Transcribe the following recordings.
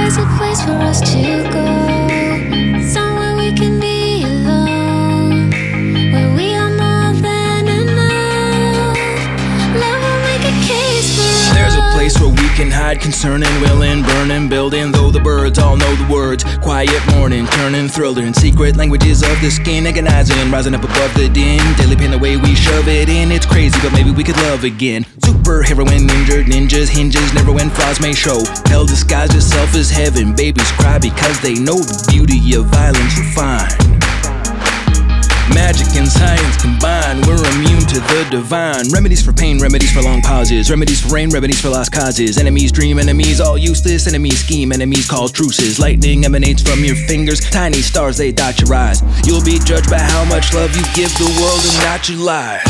there's a place for us to go, somewhere we can be alone, where we are more than enough. Love will make a case for us. There's a place where we can hide, concerning, willing, burning, building. Though the birds all know the words, quiet morning, turning, thriller, secret languages of the skin, agonizing, rising up above the din. Daily pain the way we shove it in. It's crazy, but maybe we could love again. Super heroine, injured ninjas, hinges never when flaws may show. Hell disguised itself as heaven. Babies cry because they know the beauty of violence refined. Magic and science combined, we're immune to the divine. Remedies for pain, remedies for long pauses, remedies for rain, remedies for lost causes. Enemies dream, enemies all useless, enemies scheme, enemies call truces. Lightning emanates from your fingers, tiny stars they dot your eyes. You'll be judged by how much love you give the world and not your lies.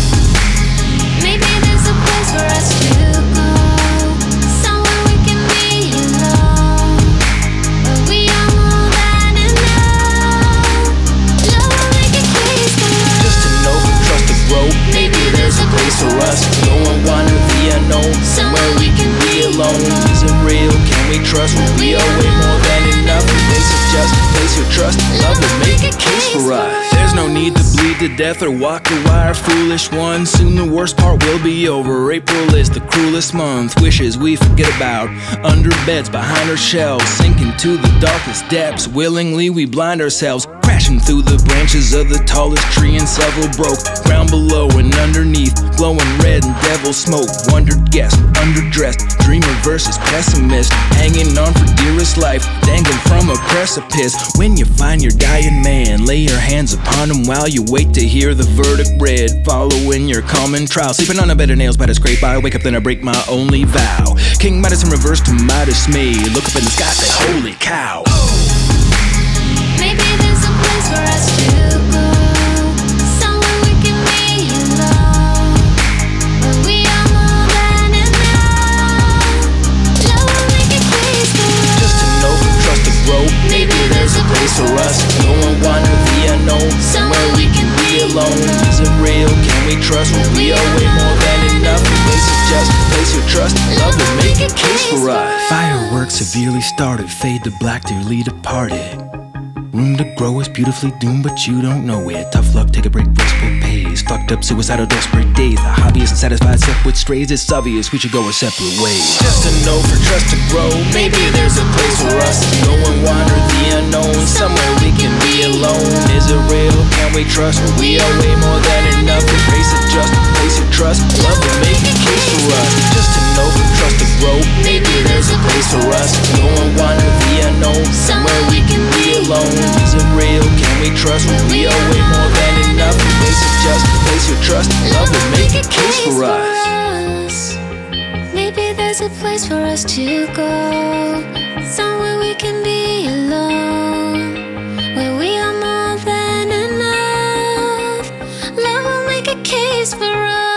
Maybe there's a place for us to go, somewhere we can be alone, where we are more than enough. Love will make a case for us. Just to know, for trust to grow. Maybe there's a place for us. No one wander the unknown, somewhere we can be alone. Is it real? Can we trust? We are way more than enough. Place of just, place your trust. Love will make a case for us. There's no need to bleed to death or walk the wire, foolish one. Soon the worst part will be over. April is the cruelest month. Wishes we forget about, under beds, behind our shelves, sinking to the darkest depths. Willingly we blind ourselves, crashing through the branches of the tallest tree, and several broke. Ground below and underneath, glowing red and devil smoke. Wondered guest, underdressed, dreamer versus pessimist, hanging on for dearest life, dangling from a precipice. When you find your dying man, lay your hands upon him while you wait to hear the verdict read. Following your common trial, sleeping on a bed of nails by the scrape. I wake up then I break my only vow. King Midas in reverse to my dismay, look up in the sky, say holy cow. Maybe there's a place for us to go, somewhere we can be alone, where we are more than enough. Love will make a case for us. Just to know, for trust to grow. Maybe there's a place for us. No one wander the unknown, somewhere we can be alone. Is it real? Can we trust? We are way more than enough. Place of just, place your trust. Love will make a case for us. Fireworks severely started, fade to black, dearly departed. Room to grow is beautifully doomed, but you don't know it. Tough luck, take a break, rest what pays. Fucked up, suicidal, desperate days. The hobby isn't satisfied, stuck with strays. It's obvious we should go our separate ways. Just to know, for trust to grow. Maybe there's a place for us. No one wander the unknown, somewhere we can be alone. Is it real? Can we trust? We are way more than enough. Embrace it, just place your trust. Love will make a case for us. Just to know, for trust to grow. Maybe there's a place for us. No one wander the unknown, somewhere we can be alone. Is it real? Can we trust? We are way more than enough. Place it just, place your trust. Love will make a case for us. Maybe there's a place for us to go, somewhere we can be alone, where we are more than enough. Love will make a case for us.